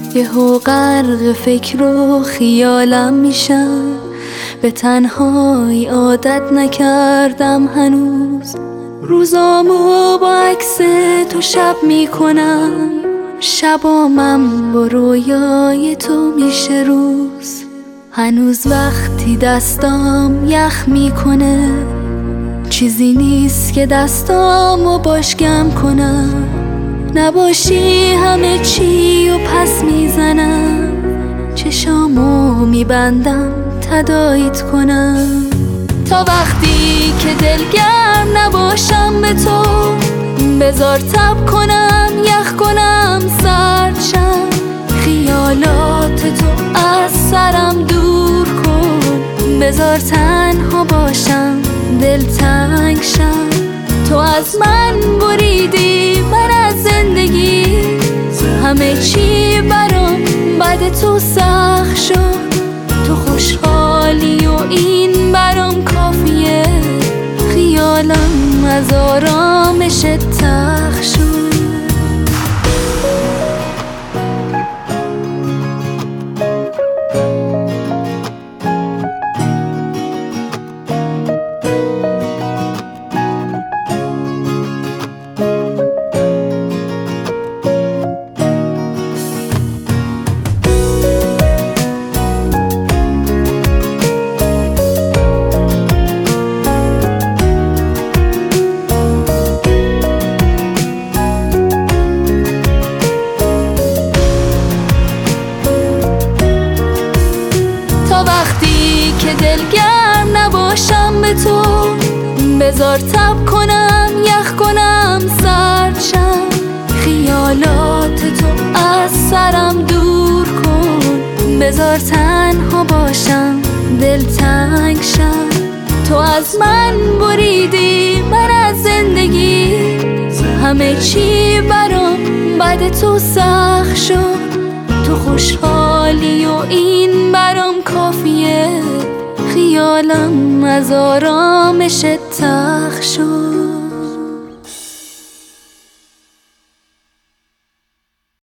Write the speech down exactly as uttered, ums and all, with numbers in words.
یهو غرق فکر و خیالم میشم، به تنهایی عادت نکردم هنوز. روزامو با عکس تو شب میکنم، شبامم با رویای تو میشه روز. هنوز وقتی دستام یخ میکنه، چیزی نیست که دستامو باشگم کنم. نباشی همه چی و پس میزنم، چشامو میبندم تداعیت کنم. تا وقتی که دلگرم نباشم به تو، بذار تب کنم یخ کنم سرد شم. خیالات تو از سرم دور کن، بذار تنها باشم دلتنگ شم. تو از من بریدی من از زندگی، همه چی برام بعد تو سخت شد. تو خوشحالی و این برام کافیه، خیالم از آرامش تخت شد. وقتی که دلگرم نباشم به تو، بذار تب کنم یخ کنم سرد شم. خیالات تو از سرم دور کن، بذار تنها باشم دلتنگ شم. تو از من بریدی من از زندگی، همه چی برام بعد تو سخت شد. تو خوشحالی و این برام کافیه، خیالم از آرامش تخت شد.